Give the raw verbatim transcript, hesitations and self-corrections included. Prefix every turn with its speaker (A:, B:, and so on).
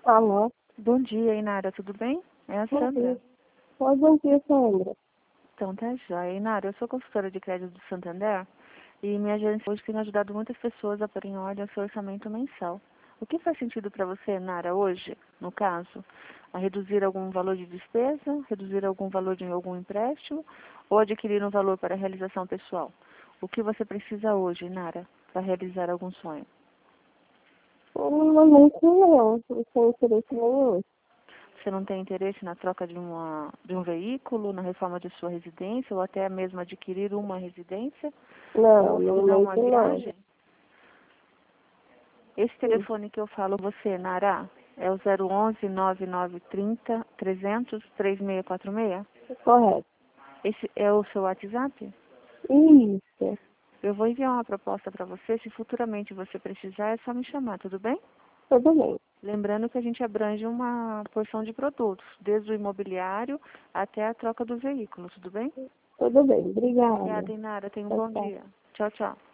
A: Alô?
B: Bom dia, Inara, tudo bem? É a
A: Bom
B: Sandra.
A: dia. Oi, bom dia, Sandra.
B: Então, tá joia. Inara, eu sou consultora de crédito do Santander e minha agência hoje tem ajudado muitas pessoas a pôr em ordem o seu orçamento mensal. O que faz sentido para você, Nara, hoje, no caso? A reduzir algum valor de despesa, reduzir algum valor de algum empréstimo ou adquirir um valor para a realização pessoal? O que você precisa hoje, Nara, para realizar algum sonho?
A: No momento, não. Não tenho interesse nenhum.
B: Você não tem interesse na troca de, uma, de um veículo, na reforma de sua residência, ou até mesmo adquirir uma residência,
A: Não,
B: ou
A: no
B: fazer uma
A: momento, não.
B: viagem? Esse
A: Sim,
B: telefone que eu falo você, Nara, é o zero onze, nove nove três zero, trezentos, três seis quatro seis?
A: correto.
B: Esse é o seu WhatsApp?
A: Isso.
B: Eu vou enviar uma proposta para você. Se futuramente você precisar, é só me chamar, tudo bem?
A: Tudo bem.
B: Lembrando que a gente abrange uma porção de produtos, desde o imobiliário até a troca do veículo, tudo bem?
A: Tudo bem. Obrigada.
B: Obrigada, Inara. Tenha um
A: Tchau,
B: bom
A: tchau.
B: dia. Tchau, tchau.